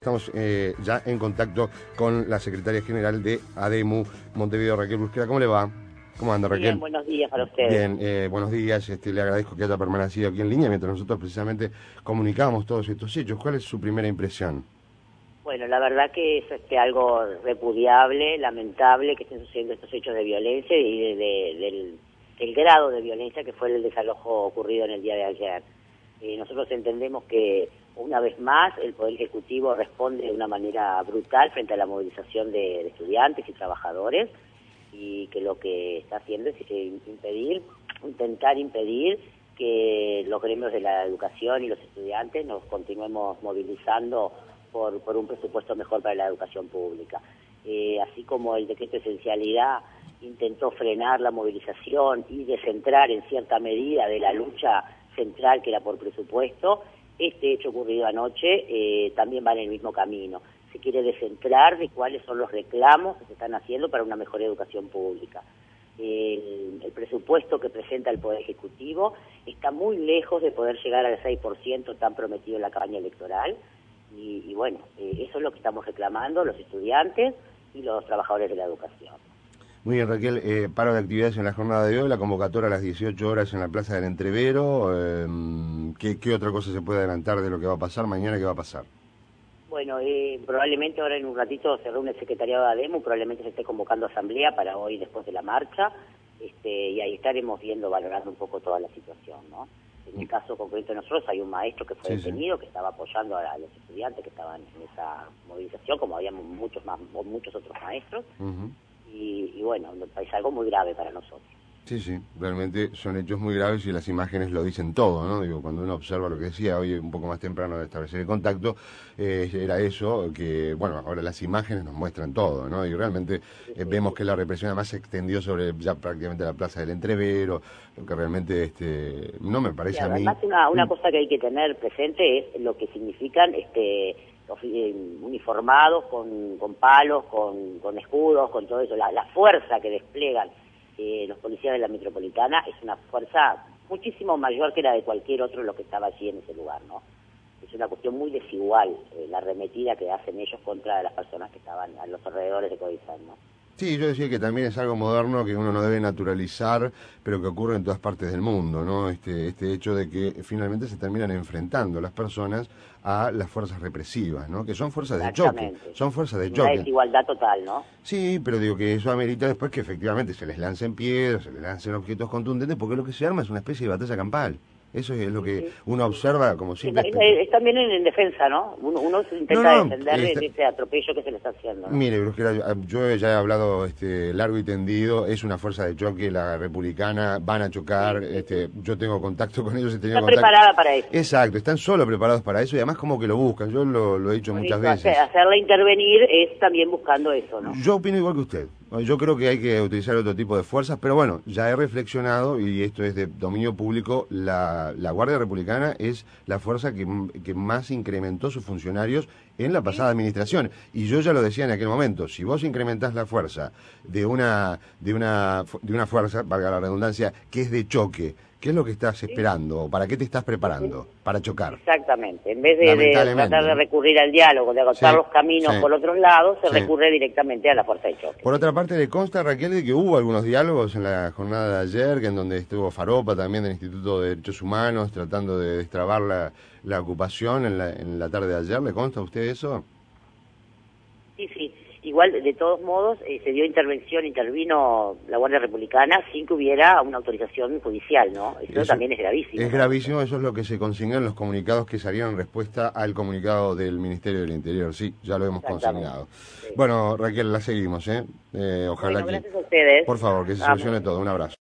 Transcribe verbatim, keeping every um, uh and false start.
Estamos eh, ya en contacto con la secretaria general de ADEMU Montevideo, Raquel Busquera. ¿Cómo le va? ¿Cómo anda, Raquel? Bien, buenos días para ustedes. Bien, eh, buenos días. Este, le agradezco que haya permanecido aquí en línea mientras nosotros precisamente comunicábamos todos estos hechos. ¿Cuál es su primera impresión? Bueno, la verdad que es este, algo repudiable, lamentable que estén sucediendo estos hechos de violencia y de, de, del, del grado de violencia que fue el desalojo ocurrido en el día de ayer. Eh, nosotros entendemos que una vez más el Poder Ejecutivo responde de una manera brutal frente a la movilización de, de estudiantes y trabajadores, y que lo que está haciendo es impedir, intentar impedir que los gremios de la educación y los estudiantes nos continuemos movilizando por, por un presupuesto mejor para la educación pública. Eh, así como el decreto de esencialidad intentó frenar la movilización y descentrar en cierta medida de la lucha central que era por presupuesto, este hecho ocurrido anoche eh, también va en el mismo camino. Se quiere descentrar de cuáles son los reclamos que se están haciendo para una mejor educación pública. El, el presupuesto que presenta el Poder Ejecutivo está muy lejos de poder llegar al seis por ciento tan prometido en la campaña electoral, y, y bueno, eh, eso es lo que estamos reclamando los estudiantes y los trabajadores de la educación. Muy bien, Raquel, eh, paro de actividades en la jornada de hoy, la convocatoria a las dieciocho horas en la Plaza del Entrevero. Eh, ¿qué, ¿Qué otra cosa se puede adelantar de lo que va a pasar mañana? ¿Qué va a pasar? Bueno, eh, probablemente ahora en un ratito se reúne el secretariado de ADEMU, probablemente se esté convocando asamblea para hoy después de la marcha, este, y ahí estaremos viendo, valorando un poco toda la situación, ¿no? En el caso concreto de nosotros hay un maestro que fue sí, detenido, sí. que estaba apoyando a, a los estudiantes que estaban en esa movilización, como habíamos muchos más, muchos otros maestros. Uh-huh. Y, y bueno, es algo muy grave para nosotros. Sí, sí, realmente son hechos muy graves y las imágenes lo dicen todo, ¿no? Digo, cuando uno observa lo que decía hoy un poco más temprano de establecer el contacto, eh, era eso, que, bueno, ahora las imágenes nos muestran todo, ¿no? Y realmente eh, vemos que la represión además se extendió sobre ya prácticamente la Plaza del Entrevero, lo que realmente este no me parece sí, a mí... Además, una, una cosa que hay que tener presente es lo que significan este uniformados con, con palos, con, con escudos, con todo eso, la, la fuerza que desplegan eh, los policías de la metropolitana es una fuerza muchísimo mayor que la de cualquier otro lo que estaba allí en ese lugar, ¿no? Es una cuestión muy desigual eh, la arremetida que hacen ellos contra las personas que estaban a los alrededores de Codizán, ¿no? Sí, yo decía que también es algo moderno que uno no debe naturalizar, pero que ocurre en todas partes del mundo, ¿no? Este, este hecho de que finalmente se terminan enfrentando las personas a las fuerzas represivas, ¿no? Que son fuerzas de choque, son fuerzas de choque. Una desigualdad total, ¿no? Sí, pero digo que eso amerita después que efectivamente se les lancen piedras, se les lancen objetos contundentes, porque lo que se arma es una especie de batalla campal. Eso es lo que uno observa como siempre. Es, es también en, en defensa, ¿no? Uno, uno intenta no, no, defender esta... de ese atropello que se le está haciendo, ¿no? Mire, Brusquera, yo ya he hablado este, largo y tendido, es una fuerza de choque, la republicana, van a chocar, sí, sí, este, yo tengo contacto con ellos. He tenido está contacto... preparada para eso. Exacto, están solo preparados para eso y además como que lo buscan, yo lo, lo he dicho Por muchas eso, veces. Hacerla intervenir es también buscando eso, ¿no? Yo opino igual que usted. Yo creo que hay que utilizar otro tipo de fuerzas, pero bueno, ya he reflexionado, y esto es de dominio público, la, la Guardia Republicana es la fuerza que, que más incrementó sus funcionarios en la pasada administración. Y yo ya lo decía en aquel momento, si vos incrementás la fuerza de una, de una, de una fuerza, valga la redundancia, que es de choque, ¿qué es lo que estás esperando? ¿Para qué te estás preparando? Para chocar. Exactamente. En vez de, de tratar de recurrir al diálogo, de agotar sí, los caminos sí. por otros lados, se sí. recurre directamente a la fuerza de choque. Por otra parte, le consta, Raquel, de que hubo algunos diálogos en la jornada de ayer, que en donde estuvo Faropa también del Instituto de Derechos Humanos, tratando de destrabar la, la ocupación en la, en la tarde de ayer. ¿Le consta a usted eso? Sí, sí. Igual, de todos modos, eh, se dio intervención, intervino la Guardia Republicana sin que hubiera una autorización judicial, ¿no? Eso, eso también es gravísimo. Es ¿no? gravísimo, eso es lo que se consignó en los comunicados que salieron en respuesta al comunicado del Ministerio del Interior. Sí, ya lo hemos consignado. Sí. Bueno, Raquel, la seguimos, ¿eh? eh ojalá bueno, que... gracias a ustedes. Por favor, que se Vamos. solucione todo. Un abrazo.